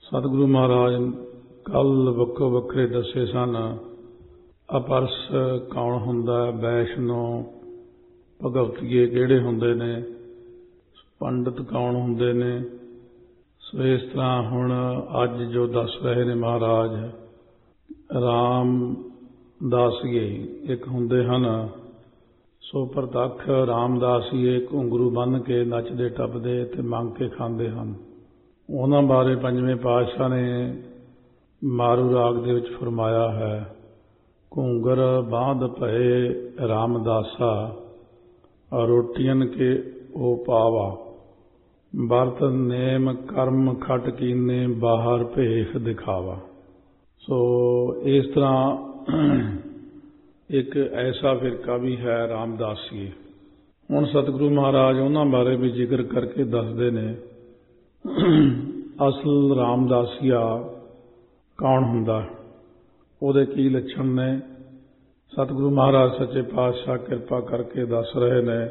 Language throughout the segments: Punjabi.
ਸਤਿਗੁਰੂ ਮਹਾਰਾਜ ਕੱਲ ਵੱਖੋ ਵੱਖਰੇ ਦੱਸੇ ਸਨ। ਅਪਰਸ ਕੌਣ ਹੁੰਦਾ, ਵੈਸ਼ਨੋ ਭਗਵਤੀਏ ਕਿਹੜੇ ਹੁੰਦੇ ਨੇ, ਪੰਡਤ ਕੌਣ ਹੁੰਦੇ ਨੇ। ਸੋ ਇਸ ਤਰ੍ਹਾਂ ਹੁਣ ਅੱਜ ਜੋ ਦੱਸ ਰਹੇ ਨੇ ਮਹਾਰਾਜ, ਰਾਮਦਾਸੀਏ ਇੱਕ ਹੁੰਦੇ ਹਨ। ਸੋ ਪ੍ਰਤੱਖ ਰਾਮਦਾਸੀਏ ਘੁੰਗਰੂ ਬੰਨ੍ਹ ਕੇ ਨੱਚਦੇ ਟੱਪਦੇ ਤੇ ਮੰਗ ਕੇ ਖਾਂਦੇ ਹਨ। ਉਹਨਾਂ ਬਾਰੇ ਪੰਜਵੇਂ ਪਾਤਸ਼ਾਹ ਨੇ ਮਾਰੂ ਰਾਗ ਦੇ ਵਿੱਚ ਫਰਮਾਇਆ ਹੈ, ਘੁੰਗਰ ਬਾਂਧ ਭਏ ਰਾਮਦਾਸਾ, ਰੋਟੀਆਂ ਕੇ ਉਹ ਪਾਵਾ, ਵਰਤ ਨੇਮ ਕਰਮ ਖਟ ਕੀਨੇ, ਬਾਹਰ ਭੇਖ ਦਿਖਾਵਾ। ਸੋ ਇਸ ਤਰ੍ਹਾਂ ਇੱਕ ਐਸਾ ਫਿਰਕਾ ਵੀ ਹੈ ਰਾਮਦਾਸੀਏ। ਹੁਣ ਸਤਿਗੁਰੂ ਮਹਾਰਾਜ ਉਹਨਾਂ ਬਾਰੇ ਵੀ ਜ਼ਿਕਰ ਕਰਕੇ ਦੱਸਦੇ ਨੇ। ਅਸਲ ਰਾਮਦਾਸੀਆ ਕੌਣ ਹੁੰਦਾ, ਉਹਦੇ ਕੀ ਲੱਛਣ ਨੇ, ਸਤਿਗੁਰੂ ਮਹਾਰਾਜ ਸੱਚੇ ਪਾਤਸ਼ਾਹ ਕਿਰਪਾ ਕਰਕੇ ਦੱਸ ਰਹੇ ਨੇ।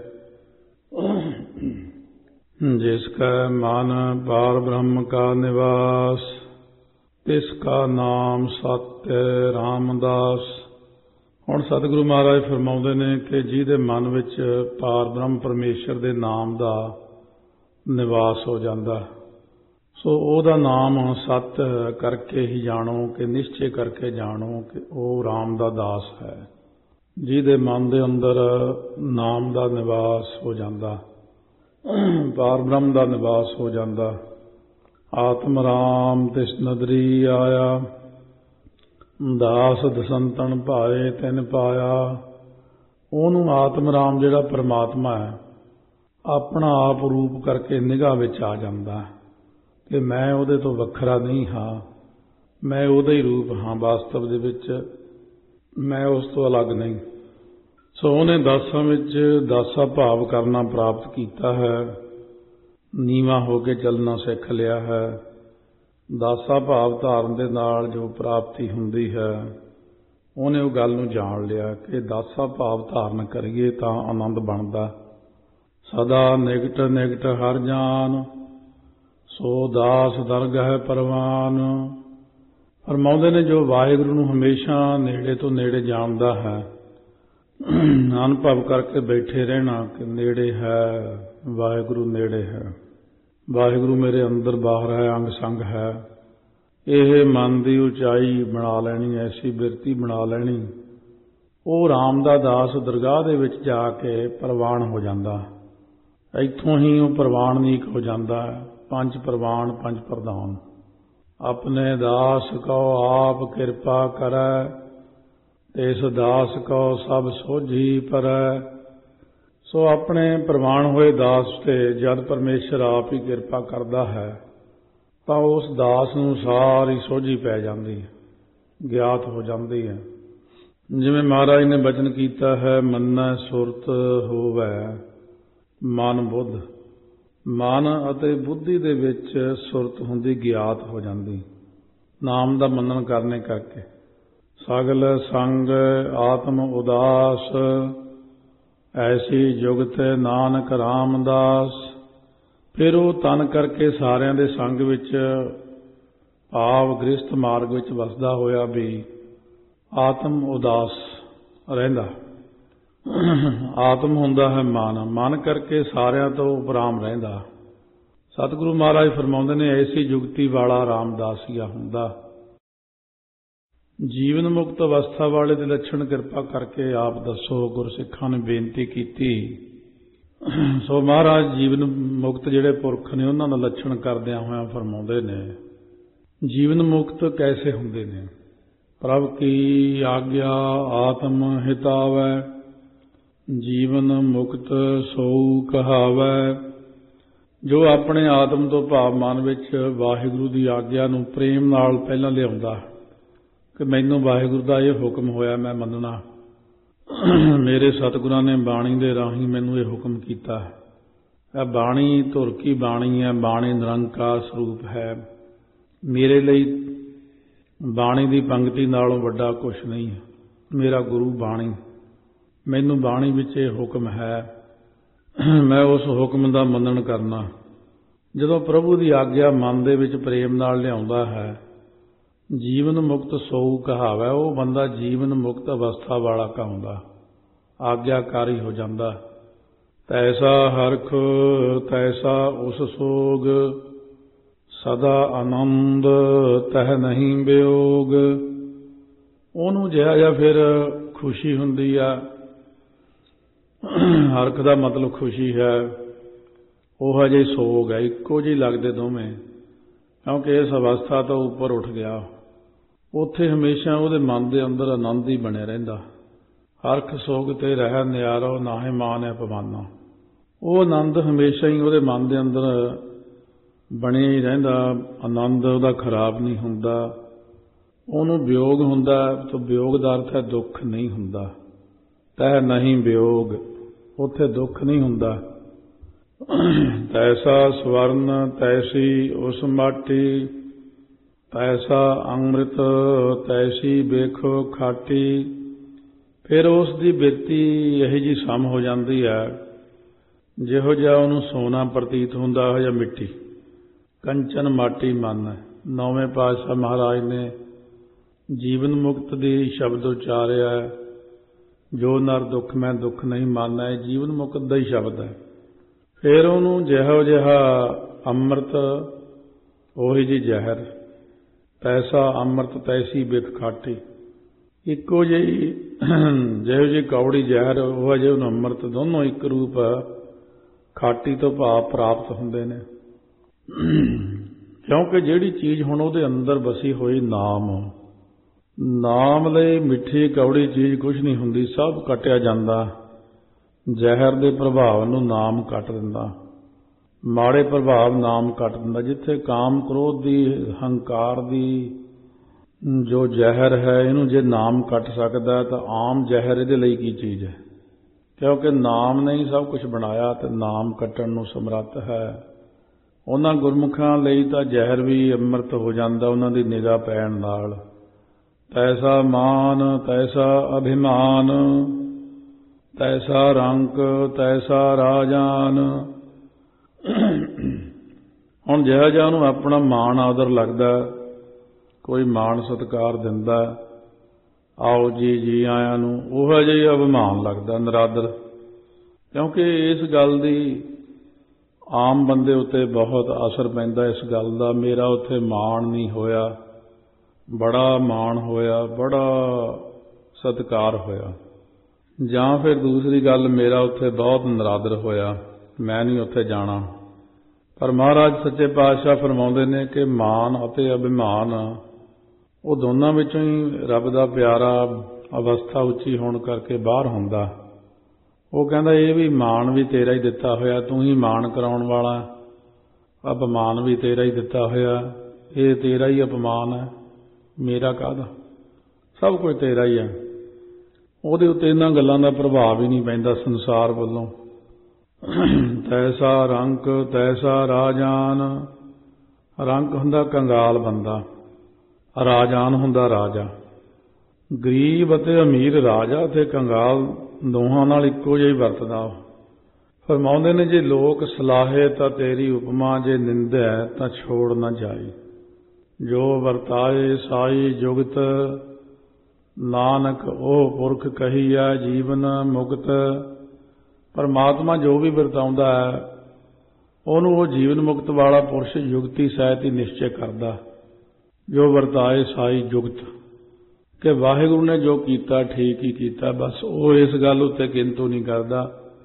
ਜਿਸ ਕਾ ਮਨ ਪਾਰ ਬ੍ਰਹਮ ਕਾ ਨਿਵਾਸ, ਤਿਸ ਕਾ ਨਾਮ ਸਤਿ ਰਾਮਦਾਸ। ਹੁਣ ਸਤਿਗੁਰੂ ਮਹਾਰਾਜ ਫਰਮਾਉਂਦੇ ਨੇ ਕਿ ਜਿਹਦੇ ਮਨ ਵਿੱਚ ਪਾਰ ਬ੍ਰਹਮ ਪਰਮੇਸ਼ਰ ਦੇ ਨਾਮ ਦਾ ਨਿਵਾਸ ਹੋ ਜਾਂਦਾ, ਸੋ ਉਹਦਾ ਨਾਮ ਸਤ ਕਰਕੇ ਹੀ ਜਾਣੋ, ਕਿ ਨਿਸ਼ਚੇ ਕਰਕੇ ਜਾਣੋ ਕਿ ਉਹ ਰਾਮ ਦਾ ਦਾਸ ਹੈ। ਜਿਹਦੇ ਮਨ ਦੇ ਅੰਦਰ ਨਾਮ ਦਾ ਨਿਵਾਸ ਹੋ ਜਾਂਦਾ, ਪਾਰ ਬ੍ਰਹਮ ਦਾ ਨਿਵਾਸ ਹੋ ਜਾਂਦਾ। ਆਤਮ ਰਾਮ ਤਿਸ ਨਦਰੀ ਆਇਆ, ਦਾਸ ਦਸੰਤਨ ਭਾਏ ਤਿਨ ਪਾਇਆ। ਉਹਨੂੰ ਆਤਮ ਰਾਮ ਜਿਹੜਾ ਪਰਮਾਤਮਾ ਹੈ, ਆਪਣਾ ਆਪ ਰੂਪ ਕਰਕੇ ਨਿਗਾਹ ਵਿੱਚ ਆ ਜਾਂਦਾ ਕਿ ਮੈਂ ਉਹਦੇ ਤੋਂ ਵੱਖਰਾ ਨਹੀਂ ਹਾਂ, ਮੈਂ ਉਹਦਾ ਹੀ ਰੂਪ ਹਾਂ। ਵਾਸਤਵ ਦੇ ਵਿੱਚ ਮੈਂ ਉਸ ਤੋਂ ਅਲੱਗ ਨਹੀਂ। ਸੋ ਉਹਨੇ ਦਾਸਾਂ ਵਿੱਚ ਦਾਸਾ ਭਾਵ ਕਰਨਾ ਪ੍ਰਾਪਤ ਕੀਤਾ ਹੈ, ਨੀਵਾਂ ਹੋ ਕੇ ਚੱਲਣਾ ਸਿੱਖ ਲਿਆ ਹੈ। ਦਾਸਾ ਭਾਵ ਧਾਰਨ ਦੇ ਨਾਲ ਜੋ ਪ੍ਰਾਪਤੀ ਹੁੰਦੀ ਹੈ, ਉਹਨੇ ਉਹ ਗੱਲ ਨੂੰ ਜਾਣ ਲਿਆ ਕਿ ਦਾਸਾ ਭਾਵ ਧਾਰਨ ਕਰੀਏ ਤਾਂ ਆਨੰਦ ਬਣਦਾ। ਸਦਾ ਨਿਕਟ ਨਿਕਟ ਹਰ ਜਾਨ, ਸੋ ਦਾਸ ਦਰਗਹਿ ਪਰਵਾਨ। ਫਰਮਾਉਂਦੇ ਨੇ ਜੋ ਵਾਹਿਗੁਰੂ ਨੂੰ ਹਮੇਸ਼ਾ ਨੇੜੇ ਤੋਂ ਨੇੜੇ ਜਾਣਦਾ ਹੈ, ਅਨੁਭਵ ਕਰਕੇ ਬੈਠੇ ਰਹਿਣਾ ਕਿ ਨੇੜੇ ਹੈ, ਵਾਹਿਗੁਰੂ ਨੇੜੇ ਹੈ, ਵਾਹਿਗੁਰੂ ਮੇਰੇ ਅੰਦਰ ਬਾਹਰ ਹੈ, ਅੰਗ ਸੰਗ ਹੈ। ਇਹ ਮਨ ਦੀ ਉਚਾਈ ਬਣਾ ਲੈਣੀ, ਐਸੀ ਬਿਰਤੀ ਬਣਾ ਲੈਣੀ, ਉਹ ਰਾਮ ਦਾ ਦਾਸ ਦਰਗਾਹ ਦੇ ਵਿੱਚ ਜਾ ਕੇ ਪ੍ਰਵਾਨ ਹੋ ਜਾਂਦਾ। ਇੱਥੋਂ ਹੀ ਉਹ ਪ੍ਰਵਾਨਨੀਕ ਹੋ ਜਾਂਦਾ ਹੈ। ਪੰਜ ਪ੍ਰਵਾਨ ਪੰਜ ਪ੍ਰਧਾਨ। ਆਪਣੇ ਦਾਸ ਕੋ ਆਪ ਕਿਰਪਾ ਕਰੈ, ਤਿਸ ਦਾਸ ਕੋ ਸਭ ਸੋਝੀ ਪਰੈ। ਸੋ ਆਪਣੇ ਪ੍ਰਵਾਨ ਹੋਏ ਦਾਸ ਤੇ ਜਦ ਪਰਮੇਸ਼ਰ ਆਪ ਹੀ ਕਿਰਪਾ ਕਰਦਾ ਹੈ ਤਾਂ ਉਸ ਦਾਸ ਨੂੰ ਸਾਰੀ ਸੋਝੀ ਪੈ ਜਾਂਦੀ ਹੈ, ਗਿਆਤ ਹੋ ਜਾਂਦੀ ਹੈ। ਜਿਵੇਂ ਮਹਾਰਾਜ ਨੇ ਬਚਨ ਕੀਤਾ ਹੈ, ਮੰਨੈ ਸੁਰਤ ਹੋਵੈ ਮਨ ਬੁੱਧ। ਮਨ ਅਤੇ ਬੁੱਧੀ ਦੇ ਵਿੱਚ ਸੁਰਤ ਹੁੰਦੀ, ਗਿਆਤ ਹੋ ਜਾਂਦੀ ਨਾਮ ਦਾ ਮੰਨਣ ਕਰਨੇ ਕਰਕੇ। ਸਗਲ ਸੰਗ ਆਤਮ ਉਦਾਸ, ਐਸੀ ਜੁਗਤ ਨਾਨਕ ਰਾਮਦਾਸ। ਫਿਰ ਉਹ ਤਨ ਕਰਕੇ ਸਾਰਿਆਂ ਦੇ ਸੰਗ ਵਿੱਚ, ਭਾਵ ਗ੍ਰਸਥ ਮਾਰਗ ਵਿੱਚ ਵਸਦਾ ਹੋਇਆ ਵੀ ਆਤਮ ਉਦਾਸ ਰਹਿੰਦਾ। ਆਤਮ ਹੁੰਦਾ ਹੈ ਮਨ, ਮਨ ਕਰਕੇ ਸਾਰਿਆਂ ਤੋਂ ਉਪਰਾਮ ਰਹਿੰਦਾ। ਸਤਿਗੁਰੂ ਮਹਾਰਾਜ ਫਰਮਾਉਂਦੇ ਨੇ ਐਸੀ ਜੁਗਤੀ ਵਾਲਾ ਰਾਮਦਾਸੀਆ ਹੁੰਦਾ। ਜੀਵਨ ਮੁਕਤ ਅਵਸਥਾ ਵਾਲੇ ਦੇ ਲੱਛਣ ਕਿਰਪਾ ਕਰਕੇ ਆਪ ਦੱਸੋ, ਗੁਰਸਿੱਖਾਂ ਨੇ ਬੇਨਤੀ ਕੀਤੀ। ਸੋ ਮਹਾਰਾਜ ਜੀਵਨ ਮੁਕਤ ਜਿਹੜੇ ਪੁਰਖ ਨੇ ਉਹਨਾਂ ਦਾ ਲੱਛਣ ਕਰਦਿਆਂ ਹੋਇਆਂ ਫਰਮਾਉਂਦੇ ਨੇ, ਜੀਵਨ ਮੁਕਤ ਕੈਸੇ ਹੁੰਦੇ ਨੇ। ਪ੍ਰਭ ਕੀ ਆਗਿਆ ਆਤਮ ਹਿਤਾਵੈ, ਜੀਵਨ ਮੁਕਤ ਸੋਊ ਕਹਾਵੈ। ਜੋ ਆਪਣੇ ਆਤਮ ਤੋਂ ਭਾਵ ਮਨ ਵਿੱਚ ਵਾਹਿਗੁਰੂ ਦੀ ਆਗਿਆ ਨੂੰ ਪ੍ਰੇਮ ਨਾਲ ਪਹਿਲਾਂ ਲਿਆਉਂਦਾ ਕਿ ਮੈਨੂੰ ਵਾਹਿਗੁਰੂ ਦਾ ਇਹ ਹੁਕਮ ਹੋਇਆ, ਮੈਂ ਮੰਨਣਾ। ਮੇਰੇ ਸਤਿਗੁਰਾਂ ਨੇ ਬਾਣੀ ਦੇ ਰਾਹੀਂ ਮੈਨੂੰ ਇਹ ਹੁਕਮ ਕੀਤਾ। ਇਹ ਬਾਣੀ ਧੁਰ ਕੀ ਬਾਣੀ ਹੈ, ਬਾਣੀ ਨਿਰੰਕਾਰ ਸਰੂਪ ਹੈ। ਮੇਰੇ ਲਈ ਬਾਣੀ ਦੀ ਪੰਕਤੀ ਨਾਲੋਂ ਵੱਡਾ ਕੁਛ ਨਹੀਂ ਹੈ। ਮੇਰਾ ਗੁਰੂ ਬਾਣੀ, ਮੈਨੂੰ ਬਾਣੀ ਵਿੱਚ ਇਹ ਹੁਕਮ ਹੈ, ਮੈਂ ਉਸ ਹੁਕਮ ਦਾ ਮੰਨਣ ਕਰਨਾ। ਜਦੋਂ ਪ੍ਰਭੂ ਦੀ ਆਗਿਆ ਮਨ ਦੇ ਵਿੱਚ ਪ੍ਰੇਮ ਨਾਲ ਲਿਆਉਂਦਾ ਹੈ, ਜੀਵਨ ਮੁਕਤ ਸੋਊ ਕਹਾਵੈ, ਉਹ ਬੰਦਾ ਜੀਵਨ ਮੁਕਤ ਅਵਸਥਾ ਵਾਲਾ ਕਹਾਉਂਦਾ, ਆਗਿਆਕਾਰੀ ਹੋ ਜਾਂਦਾ। ਤੈਸਾ ਹਰਖ ਤੈਸਾ ਉਸ ਸੋਗ, ਸਦਾ ਆਨੰਦ ਤਹਿ ਨਹੀਂ ਵਿਯੋਗ। ਉਹਨੂੰ ਜਿਹਾ ਜਿਹਾ ਫਿਰ ਖੁਸ਼ੀ ਹੁੰਦੀ ਆ, ਹਰਖ ਦਾ ਮਤਲਬ ਖੁਸ਼ੀ ਹੈ, ਉਹ ਹਜੇ ਸੋਗ ਹੈ, ਇੱਕੋ ਜਿਹੀ ਲੱਗਦੇ ਦੋਵੇਂ, ਕਿਉਂਕਿ ਇਸ ਅਵਸਥਾ ਤੋਂ ਉੱਪਰ ਉੱਠ ਗਿਆ। ਉੱਥੇ ਹਮੇਸ਼ਾ ਉਹਦੇ ਮਨ ਦੇ ਅੰਦਰ ਆਨੰਦ ਹੀ ਬਣਿਆ ਰਹਿੰਦਾ। ਹਰਖ ਸੋਗ ਤੇ ਰਹਿ ਨਿਆਰੋ, ਨਾਹੇ ਮਾਨ ਅਪਮਾਨਾ। ਉਹ ਆਨੰਦ ਹਮੇਸ਼ਾ ਹੀ ਉਹਦੇ ਮਨ ਦੇ ਅੰਦਰ ਬਣਿਆ ਹੀ ਰਹਿੰਦਾ, ਆਨੰਦ ਉਹਦਾ ਖਰਾਬ ਨਹੀਂ ਹੁੰਦਾ। ਉਹਨੂੰ ਵਿਯੋਗ ਹੁੰਦਾ, ਤਾਂ ਵਿਯੋਗ ਦਾ ਅਰਥ ਹੈ ਦੁੱਖ ਨਹੀਂ ਹੁੰਦਾ। ਤਹਿ ਨਹੀਂ ਵਿਯੋਗ, ਉੱਥੇ ਦੁੱਖ ਨਹੀਂ ਹੁੰਦਾ। ਤੈਸਾ ਸਵਰਨ ਤੈਸੀ ਉਸ ਮਾਟੀ, ਤੈਸਾ ਅੰਮ੍ਰਿਤ ਤੈਸੀ ਵੇਖੋ ਖਾਟੀ। ਫਿਰ ਉਸ ਦੀ ਬਿਰਤੀ ਇਹੋ ਜਿਹੀ ਸਮ ਹੋ ਜਾਂਦੀ ਹੈ, ਜਿਹੋ ਜਿਹਾ ਉਹਨੂੰ ਸੋਨਾ ਪ੍ਰਤੀਤ ਹੁੰਦਾ, ਉਹ ਜਿਹਾ ਮਿੱਟੀ। ਕੰਚਨ ਮਾਟੀ ਮਨ ਹੈ। ਨੌਵੇਂ ਪਾਤਸ਼ਾਹ ਮਹਾਰਾਜ ਨੇ ਜੀਵਨ ਮੁਕਤ ਦੀ ਸ਼ਬਦ ਉਚਾਰਿਆ, ਜੋ ਨਰ ਦੁੱਖ ਮੈਂ ਦੁੱਖ ਨਹੀਂ ਮਾਨਾ, ਇਹ ਜੀਵਨ ਮੁਕਤ ਦਾ ਹੀ ਸ਼ਬਦ ਹੈ। ਫਿਰ ਉਹਨੂੰ ਜਿਹੋ ਜਿਹਾ ਅੰਮ੍ਰਿਤ ਉਹੀ ਜਿਹੀ ਜ਼ਹਿਰ, ਤੈਸਾ ਅੰਮ੍ਰਿਤ ਤੈਸੀ ਬਿਖ ਖਾਟੀ। ਇੱਕੋ ਜਿਹੀ ਜਿਹੋ ਜਿਹੀ ਕੌੜੀ ਜ਼ਹਿਰ, ਉਹ ਜਿਹੇ ਉਹਨੂੰ ਅੰਮ੍ਰਿਤ, ਦੋਨੋਂ ਇੱਕ ਰੂਪ ਖਾਟੀ ਤੋਂ ਭਾਵ ਪ੍ਰਾਪਤ ਹੁੰਦੇ ਨੇ। ਕਿਉਂਕਿ ਜਿਹੜੀ ਚੀਜ਼ ਹੁਣ ਉਹਦੇ ਅੰਦਰ ਵਸੀ ਹੋਈ ਨਾਮ, ਨਾਮ ਲਈ ਮਿੱਠੀ ਕੌੜੀ ਚੀਜ਼ ਕੁਛ ਨਹੀਂ ਹੁੰਦੀ, ਸਭ ਕੱਟਿਆ ਜਾਂਦਾ। ਜ਼ਹਿਰ ਦੇ ਪ੍ਰਭਾਵ ਨੂੰ ਨਾਮ ਕੱਟ ਦਿੰਦਾ, ਮਾੜੇ ਪ੍ਰਭਾਵ ਨਾਮ ਕੱਟ ਦਿੰਦਾ। ਜਿੱਥੇ ਕਾਮ ਕ੍ਰੋਧ ਦੀ, ਹੰਕਾਰ ਦੀ ਜੋ ਜ਼ਹਿਰ ਹੈ, ਇਹਨੂੰ ਜੇ ਨਾਮ ਕੱਟ ਸਕਦਾ ਤਾਂ ਆਮ ਜ਼ਹਿਰ ਇਹਦੇ ਲਈ ਕੀ ਚੀਜ਼ ਹੈ? ਕਿਉਂਕਿ ਨਾਮ ਨੇ ਹੀ ਸਭ ਕੁਝ ਬਣਾਇਆ ਤੇ ਨਾਮ ਕੱਟਣ ਨੂੰ ਸਮਰੱਥ ਹੈ। ਉਹਨਾਂ ਗੁਰਮੁਖਾਂ ਲਈ ਤਾਂ ਜ਼ਹਿਰ ਵੀ ਅੰਮ੍ਰਿਤ ਹੋ ਜਾਂਦਾ ਉਹਨਾਂ ਦੀ ਨਿਗਾਹ ਪੈਣ ਨਾਲ। ਤੈਸਾ ਮਾਨ ਤੈਸਾ ਅਭਿਮਾਨ, ਤੈਸਾ ਰੰਕ ਤੈਸਾ ਰਾਜਾਨ। ਹੁਣ ਜਿਹੜਾ ਜਿਹਾ ਉਹਨੂੰ ਆਪਣਾ ਮਾਣ ਆਦਰ ਲੱਗਦਾ, ਕੋਈ ਮਾਣ ਸਤਿਕਾਰ ਦਿੰਦਾ, ਆਓ ਜੀ ਜੀ ਆਇਆਂ ਨੂੰ, ਉਹ ਜਿਹਾ ਅਭਿਮਾਨ ਲੱਗਦਾ, ਨਿਰਾਦਰ। ਕਿਉਂਕਿ ਇਸ ਗੱਲ ਦੀ ਆਮ ਬੰਦੇ ਉੱਤੇ ਬਹੁਤ ਅਸਰ ਪੈਂਦਾ ਇਸ ਗੱਲ ਦਾ, ਮੇਰਾ ਉੱਥੇ ਮਾਣ ਨਹੀਂ ਹੋਇਆ, ਬੜਾ ਮਾਣ ਹੋਇਆ, ਬੜਾ ਸਤਿਕਾਰ ਹੋਇਆ। ਜਾਂ ਫਿਰ ਦੂਸਰੀ ਗੱਲ, ਮੇਰਾ ਉੱਥੇ ਬਹੁਤ ਨਿਰਾਦਰ ਹੋਇਆ, ਮੈਂ ਨਹੀਂ ਉੱਥੇ ਜਾਣਾ। ਪਰ ਮਹਾਰਾਜ ਸੱਚੇ ਪਾਤਸ਼ਾਹ ਫਰਮਾਉਂਦੇ ਨੇ ਕਿ ਮਾਣ ਅਤੇ ਅਭਿਮਾਨ, ਉਹ ਦੋਨਾਂ ਵਿੱਚੋਂ ਹੀ ਰੱਬ ਦਾ ਪਿਆਰਾ ਅਵਸਥਾ ਉੱਚੀ ਹੋਣ ਕਰਕੇ ਬਾਹਰ ਹੁੰਦਾ। ਉਹ ਕਹਿੰਦਾ ਇਹ ਵੀ ਮਾਣ ਵੀ ਤੇਰਾ ਹੀ ਦਿੱਤਾ ਹੋਇਆ, ਤੂੰ ਹੀ ਮਾਣ ਕਰਾਉਣ ਵਾਲਾ, ਅਪਮਾਨ ਵੀ ਤੇਰਾ ਹੀ ਦਿੱਤਾ ਹੋਇਆ, ਇਹ ਤੇਰਾ ਹੀ ਅਪਮਾਨ ਹੈ, ਮੇਰਾ ਕਾਹਦਾ? ਸਭ ਕੁਝ ਤੇਰਾ ਹੀ ਹੈ। ਉਹਦੇ ਉੱਤੇ ਇਹਨਾਂ ਗੱਲਾਂ ਦਾ ਪ੍ਰਭਾਵ ਹੀ ਨਹੀਂ ਪੈਂਦਾ ਸੰਸਾਰ ਵੱਲੋਂ। ਤੈਸਾ ਰੰਕ ਤੈਸਾ ਰਾਜਾਨ। ਰੰਕ ਹੁੰਦਾ ਕੰਗਾਲ ਬੰਦਾ, ਰਾਜਾਨ ਹੁੰਦਾ ਰਾਜਾ। ਗਰੀਬ ਅਤੇ ਅਮੀਰ ਰਾਜਾ ਤੇ ਕੰਗਾਲ ਦੋਹਾਂ ਨਾਲ ਇੱਕੋ ਜਿਹਾ ਹੀ ਵਰਤਦਾ। ਫਰਮਾਉਂਦੇ ਨੇ ਜੇ ਲੋਕ ਸਲਾਹੇ ਤਾਂ ਤੇਰੀ ਉਪਮਾ, ਜੇ ਨਿੰਦੈ ਤਾਂ ਛੋੜ ਨਾ ਜਾਈ। ਜੋ ਵਰਤਾਏ ਸਾਈ ਜੁਗਤ, ਨਾਨਕ ਉਹ ਪੁਰਖ ਕਹੀਆ ਜੀਵਨ ਮੁਕਤ। ਪਰਮਾਤਮਾ ਜੋ ਵੀ ਵਰਤਾਉਂਦਾ ਹੈ ਉਹਨੂੰ ਉਹ ਜੀਵਨ ਮੁਕਤ ਵਾਲਾ ਪੁਰਸ਼ ਯੁਗਤੀ ਸਹਿਤ ਹੀ ਨਿਸ਼ਚੈ ਕਰਦਾ। ਜੋ ਵਰਤਾਏ ਸਾਈ ਜੁਗਤ, ਕਿ ਵਾਹਿਗੁਰੂ ਨੇ ਜੋ ਕੀਤਾ ਠੀਕ ਹੀ ਕੀਤਾ, ਬਸ ਉਹ ਇਸ ਗੱਲ ਉੱਤੇ ਕਿੰਤੂ ਨਹੀਂ ਕਰਦਾ।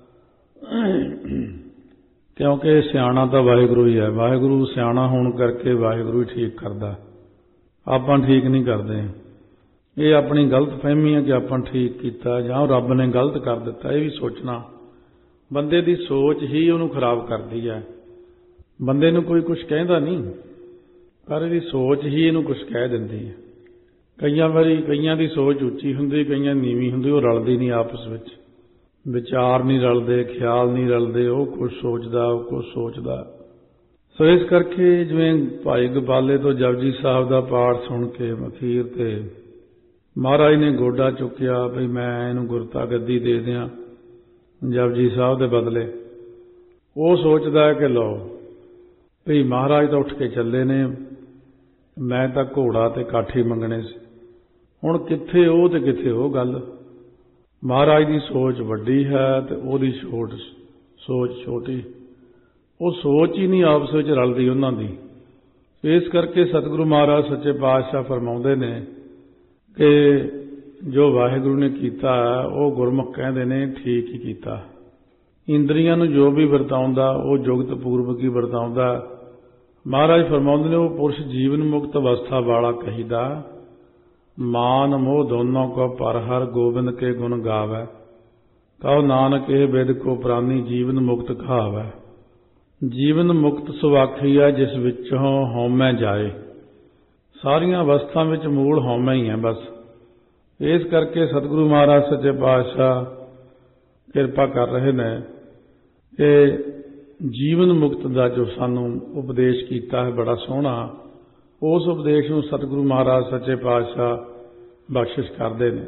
ਕਿਉਂਕਿ ਸਿਆਣਾ ਤਾਂ ਵਾਹਿਗੁਰੂ ਹੀ ਹੈ, ਵਾਹਿਗੁਰੂ ਸਿਆਣਾ ਹੋਣ ਕਰਕੇ ਵਾਹਿਗੁਰੂ ਹੀ ਠੀਕ ਕਰਦਾ, ਆਪਾਂ ਠੀਕ ਨਹੀਂ ਕਰਦੇ। ਇਹ ਆਪਣੀ ਗਲਤ ਫਹਿਮੀ ਹੈ ਕਿ ਆਪਾਂ ਠੀਕ ਕੀਤਾ ਜਾਂ ਰੱਬ ਨੇ ਗਲਤ ਕਰ ਦਿੱਤਾ। ਇਹ ਵੀ ਸੋਚਣਾ, ਬੰਦੇ ਦੀ ਸੋਚ ਹੀ ਉਹਨੂੰ ਖਰਾਬ ਕਰਦੀ ਹੈ। ਬੰਦੇ ਨੂੰ ਕੋਈ ਕੁਛ ਕਹਿੰਦਾ ਨਹੀਂ, ਪਰ ਇਹਦੀ ਸੋਚ ਹੀ ਇਹਨੂੰ ਕੁਛ ਕਹਿ ਦਿੰਦੀ ਹੈ। ਕਈਆਂ ਵਾਰੀ ਕਈਆਂ ਦੀ ਸੋਚ ਉੱਚੀ ਹੁੰਦੀ, ਕਈਆਂ ਨੀਵੀਂ ਹੁੰਦੀ, ਉਹ ਰਲਦੀ ਨਹੀਂ ਆਪਸ ਵਿੱਚ, ਵਿਚਾਰ ਨਹੀਂ ਰਲਦੇ, ਖਿਆਲ ਨਹੀਂ ਰਲਦੇ, ਉਹ ਕੁਛ ਸੋਚਦਾ ਉਹ ਕੁਛ ਸੋਚਦਾ। ਸੋ ਇਸ ਕਰਕੇ ਜਿਵੇਂ ਭਾਈ ਗੋਪਾਲੇ ਤੋਂ ਜਪਜੀ ਸਾਹਿਬ ਦਾ ਪਾਠ ਸੁਣ ਕੇ ਅਖੀਰ ਤੇ ਮਹਾਰਾਜ ਨੇ ਗੋਡਾ ਚੁੱਕਿਆ ਬਈ ਮੈਂ ਇਹਨੂੰ ਗੁਰਤਾ ਗੱਦੀ ਦੇ ਦਿਆਂ ਜਪਜੀ ਸਾਹਿਬ ਦੇ ਬਦਲੇ। ਉਹ ਸੋਚਦਾ ਹੈ ਕਿ ਲਓ ਵੀ ਮਹਾਰਾਜ ਤਾਂ ਉੱਠ ਕੇ ਚੱਲੇ ਨੇ, ਮੈਂ ਤਾਂ ਘੋੜਾ ਤੇ ਕਾਠੀ ਮੰਗਣੇ ਸੀ। ਹੁਣ ਕਿੱਥੇ ਉਹ ਤੇ ਕਿੱਥੇ ਉਹ ਗੱਲ। ਮਹਾਰਾਜ ਦੀ ਸੋਚ ਵੱਡੀ ਹੈ ਤੇ ਉਹਦੀ ਸੋਚ ਛੋਟੀ। ਉਹ ਸੋਚ ਹੀ ਨਹੀਂ ਆਪਸ ਵਿੱਚ ਰਲਦੀ ਉਹਨਾਂ ਦੀ। ਇਸ ਕਰਕੇ ਸਤਿਗੁਰੂ ਮਹਾਰਾਜ ਸੱਚੇ ਪਾਤਸ਼ਾਹ ਫਰਮਾਉਂਦੇ ਨੇ ਕਿ ਜੋ ਵਾਹਿਗੁਰੂ ਨੇ ਕੀਤਾ ਉਹ ਗੁਰਮੁਖ ਕਹਿੰਦੇ ਨੇ ਠੀਕ ਹੀ ਕੀਤਾ। ਇੰਦਰੀਆਂ ਨੂੰ ਜੋ ਵੀ ਵਰਤਾਉਂਦਾ ਉਹ ਜੁਗਤ ਪੂਰਵਕ ਹੀ ਵਰਤਾਉਂਦਾ। ਮਹਾਰਾਜ ਫਰਮਾਉਂਦੇ ਨੇ ਉਹ ਪੁਰਸ਼ ਜੀਵਨ ਮੁਕਤ ਅਵਸਥਾ ਵਾਲਾ ਕਹੀਦਾ। ਮਾਨ ਮੋਹ ਦੋਨੋਂ ਕੋ ਪਰ ਹਰ ਗੋਬਿੰਦ ਕੇ ਗੁਣ ਗਾਵੈ, ਕਹੋ ਨਾਨਕ ਇਹ ਬਿਦ ਕੋ ਪ੍ਰਾਨੀ ਜੀਵਨ ਮੁਕਤ ਕਹਾਵੈ। ਜੀਵਨ ਮੁਕਤ ਸੁਆਖੀ ਹੈ ਜਿਸ ਵਿੱਚੋਂ ਹਉਮੈ ਜਾਏ। ਸਾਰੀਆਂ ਅਵਸਥਾ ਵਿੱਚ ਮੂਲ ਹਉਮੈ ਹੀ ਹੈ ਬਸ। ਇਸ ਕਰਕੇ ਸਤਿਗੁਰੂ ਮਹਾਰਾਜ ਸੱਚੇ ਪਾਤਸ਼ਾਹ ਕਿਰਪਾ ਕਰ ਰਹੇ ਨੇ ਕਿ ਜੀਵਨ ਮੁਕਤ ਦਾ ਜੋ ਸਾਨੂੰ ਉਪਦੇਸ਼ ਕੀਤਾ ਹੈ ਬੜਾ ਸੋਹਣਾ, ਉਸ ਉਪਦੇਸ਼ ਨੂੰ ਸਤਿਗੁਰੂ ਮਹਾਰਾਜ ਸੱਚੇ ਪਾਤਸ਼ਾਹ ਬਖਸ਼ਿਸ਼ ਕਰਦੇ ਨੇ।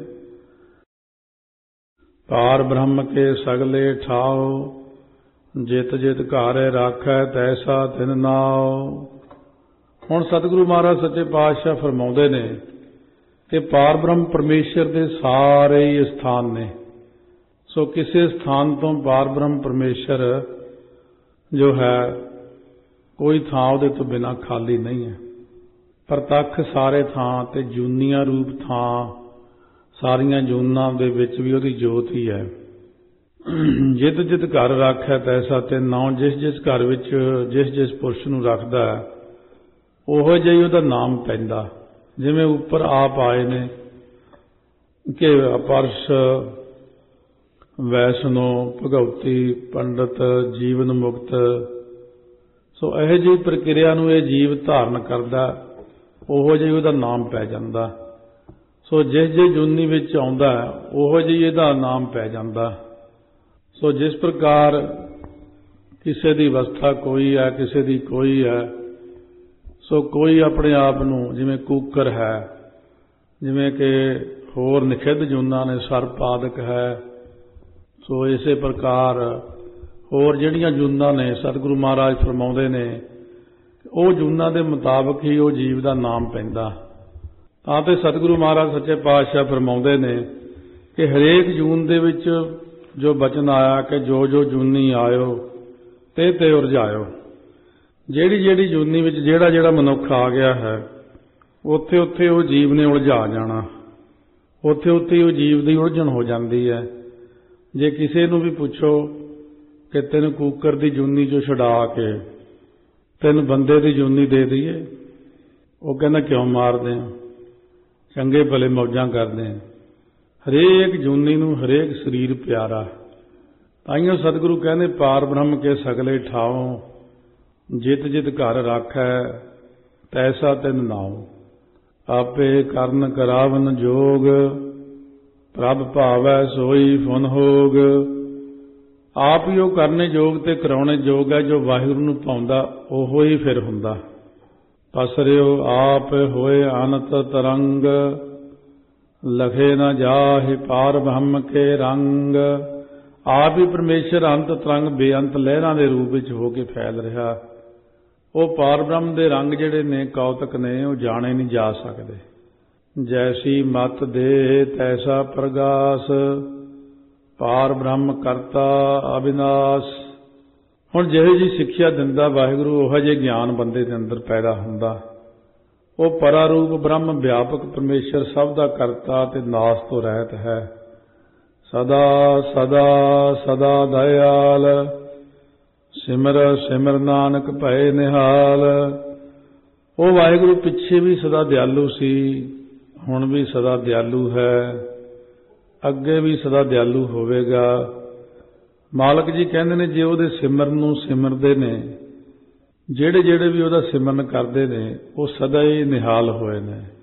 ਪਾਰ ਬ੍ਰਹਮ ਕੇ ਸਗਲੇ ਠਾਓ, ਜਿਤ ਜਿਤ ਘਰ ਰਾਖੈ ਤੈਸਾ ਤਿਨ ਨਾਉ। ਹੁਣ ਸਤਿਗੁਰੂ ਮਹਾਰਾਜ ਸੱਚੇ ਪਾਤਸ਼ਾਹ ਫਰਮਾਉਂਦੇ ਨੇ ਕਿ ਪਾਰ ਬ੍ਰਹਮ ਪਰਮੇਸ਼ਰ ਦੇ ਸਾਰੇ ਹੀ ਸਥਾਨ ਨੇ। ਸੋ ਕਿਸੇ ਸਥਾਨ ਤੋਂ ਪਾਰ ਬ੍ਰਹਮ ਪਰਮੇਸ਼ਰ ਜੋ ਹੈ ਕੋਈ ਥਾਂ ਉਹਦੇ ਤੋਂ ਬਿਨਾਂ ਖਾਲੀ ਨਹੀਂ ਹੈ। ਪ੍ਰਤੱਖ ਸਾਰੇ ਥਾਂ ਤੇ ਜੂਨੀਆਂ ਰੂਪ ਥਾਂ, ਸਾਰੀਆਂ ਜੂਨਾਂ ਦੇ ਵਿੱਚ ਵੀ ਉਹਦੀ ਜੋਤ ਹੀ ਹੈ। ਜਿਤ ਜਿਤ ਘਰ ਰਾਖੈ ਤੈਸਾ ਤਿਨ ਨਾਉ। ਜਿਸ ਜਿਸ ਘਰ ਵਿੱਚ ਜਿਸ ਜਿਸ ਪੁਰਸ਼ ਨੂੰ ਰੱਖਦਾ ਉਹੋ ਜਿਹਾ ਹੀ ਉਹਦਾ ਨਾਮ ਪੈਂਦਾ। ਜਿਵੇਂ ਉੱਪਰ ਆਪ ਆਏ ਨੇ ਕਿ ਅਪਰਸ਼, ਵੈਸ਼ਨੋ, ਭਗਉਤੀ, ਪੰਡਤ, ਜੀਵਨ ਮੁਕਤ। ਸੋ ਇਹੋ ਜਿਹੀ ਪ੍ਰਕਿਰਿਆ ਨੂੰ ਇਹ ਜੀਵ ਧਾਰਨ ਕਰਦਾ, ਉਹੋ ਜਿਹੀ ਉਹਦਾ ਨਾਮ ਪੈ ਜਾਂਦਾ। ਸੋ ਜਿਸ ਜਿਸ ਜੂਨੀ ਵਿੱਚ ਆਉਂਦਾ ਉਹੋ ਜਿਹੀ ਇਹਦਾ ਨਾਮ ਪੈ ਜਾਂਦਾ। ਸੋ ਜਿਸ ਪ੍ਰਕਾਰ ਕਿਸੇ ਦੀ ਅਵਸਥਾ ਕੋਈ ਹੈ, ਕਿਸੇ ਦੀ ਕੋਈ ਹੈ। ਸੋ ਕੋਈ ਆਪਣੇ ਆਪ ਨੂੰ ਜਿਵੇਂ ਕੂਕਰ ਹੈ, ਜਿਵੇਂ ਕਿ ਹੋਰ ਨਿਖਿੱਧ ਜੂਨਾਂ ਨੇ, ਸਰਪ ਆਦਿਕ ਹੈ। ਸੋ ਇਸੇ ਪ੍ਰਕਾਰ ਹੋਰ ਜਿਹੜੀਆਂ ਜੂਨਾਂ ਨੇ ਸਤਿਗੁਰੂ ਮਹਾਰਾਜ ਫਰਮਾਉਂਦੇ ਨੇ ਉਹ ਜੂਨਾਂ ਦੇ ਮੁਤਾਬਕ ਹੀ ਉਹ ਜੀਵ ਦਾ ਨਾਮ ਪੈਂਦਾ। ਤਾਂ ਤੇ ਸਤਿਗੁਰੂ ਮਹਾਰਾਜ ਸੱਚੇ ਪਾਤਸ਼ਾਹ ਫਰਮਾਉਂਦੇ ਨੇ ਕਿ ਹਰੇਕ ਜੂਨ ਦੇ ਵਿੱਚ ਜੋ ਬਚਨ ਆਇਆ ਕਿ ਜੋ ਜੋ ਜੂਨੀ ਆਇਓ ਤੇ ਤੇ ਉਰਝਾਇਓ। ਜਿਹੜੀ ਜਿਹੜੀ ਜੂਨੀ ਵਿੱਚ ਜਿਹੜਾ ਜਿਹੜਾ ਮਨੁੱਖ ਆ ਗਿਆ ਹੈ ਉੱਥੇ ਉੱਥੇ ਉਹ ਜੀਵ ਨੇ ਉਲਝਾ ਜਾਣਾ। ਉੱਥੇ ਉੱਥੇ ਉਹ ਜੀਵ ਦੀ ਉਲਝਣ ਹੋ ਜਾਂਦੀ ਹੈ। ਜੇ ਕਿਸੇ ਨੂੰ ਵੀ ਪੁੱਛੋ ਕਿ ਤੈਨੂੰ ਕੂਕਰ ਦੀ ਜੂਨੀ ਚੋਂ ਛੁਡਾ ਕੇ ਤੈਨੂੰ ਬੰਦੇ ਦੀ ਜੂਨੀ ਦੇ ਦਈਏ, ਉਹ ਕਹਿੰਦਾ ਕਿਉਂ ਮਾਰਦੇ ਆ, ਚੰਗੇ ਭਲੇ ਮੌਜਾਂ ਕਰਦੇ ਆ। ਹਰੇਕ ਜੂਨੀ ਨੂੰ ਹਰੇਕ ਸਰੀਰ ਪਿਆਰਾ। ਤਾਈਓ ਸਤਿਗੁਰੂ ਕਹਿੰਦੇ ਪਾਰ ਬ੍ਰਹਮ ਕੇ ਸਗਲੇ ਠਾਓ, ਜਿਤ ਜਿਤ ਘਰ ਰਾਖੈ ਤੈਸਾ ਤਿਨ ਨਾਉ। ਆਪੇ ਕਰਨ ਕਰਾਵਨ ਜੋਗ, ਪ੍ਰਭ ਭਾਵੈ ਸੋਈ ਫੁਨ ਹੋਗ। ਆਪ ਹੀ ਉਹ ਕਰਨੇ ਯੋਗ ਤੇ ਕਰਾਉਣੇ ਯੋਗ ਹੈ। ਜੋ ਵਾਹਿਗੁਰੂ ਨੂੰ ਪਾਉਂਦਾ ਉਹੋ ਹੀ ਫਿਰ ਹੁੰਦਾ। ਪਸਰਿਓ ਆਪ ਹੋਏ ਅਨੰਤ ਤਰੰਗ, ਲਖੇ ਨਾ ਜਾਹਿ ਪਾਰ ਬ੍ਰਹਮ ਕੇ ਰੰਗ। ਆਪ ਹੀ ਪਰਮੇਸ਼ਰ ਅੰਤ ਤਰੰਗ ਬੇਅੰਤ ਲਹਿਰਾਂ ਦੇ ਰੂਪ ਵਿੱਚ ਹੋ ਕੇ ਫੈਲ ਰਿਹਾ। ਉਹ ਪਾਰ ਬ੍ਰਹਮ ਦੇ ਰੰਗ ਜਿਹੜੇ ਨੇ ਕੌਤਕ ਨੇ ਉਹ ਜਾਣੇ ਨਹੀਂ ਜਾ ਸਕਦੇ। ਜੈਸੀ ਮਤ ਦੇ ਤੈਸਾ ਪ੍ਰਗਾਸ, ਪਾਰ ਬ੍ਰਹਮ ਕਰਤਾ ਅਬਿਨਾਸ਼। ਹੁਣ ਜਿਹੋ ਜਿਹੀ ਸਿੱਖਿਆ ਦਿੰਦਾ ਵਾਹਿਗੁਰੂ ਉਹੋ ਜਿਹੇ ਗਿਆਨ ਬੰਦੇ ਦੇ ਅੰਦਰ ਪੈਦਾ ਹੁੰਦਾ। ਉਹ ਪਰਾਰੂਪ ਬ੍ਰਹਮ ਵਿਆਪਕ ਪਰਮੇਸ਼ਰ ਸਭ ਦਾ ਕਰਤਾ ਤੇ ਨਾਸ ਤੋਂ ਰਹਿਤ ਹੈ। ਸਦਾ ਸਦਾ ਸਦਾ ਦਇਆਲ, ਸਿਮਰ ਸਿਮਰ ਨਾਨਕ ਭਏ ਨਿਹਾਲ। ਉਹ ਵਾਹਿਗੁਰੂ ਪਿੱਛੇ ਵੀ ਸਦਾ ਦਿਆਲੂ ਸੀ, ਹੁਣ ਵੀ ਸਦਾ ਦਿਆਲੂ ਹੈ, ਅੱਗੇ ਵੀ ਸਦਾ ਦਿਆਲੂ ਹੋਵੇਗਾ। ਮਾਲਕ ਜੀ ਕਹਿੰਦੇ ਨੇ ਜੇ ਉਹਦੇ ਸਿਮਰਨ ਨੂੰ ਸਿਮਰਦੇ ਨੇ, ਜਿਹੜੇ ਜਿਹੜੇ ਵੀ ਉਹਦਾ ਸਿਮਰਨ ਕਰਦੇ ਨੇ ਉਹ ਸਦਾ ਹੀ ਨਿਹਾਲ ਹੋਏ ਨੇ।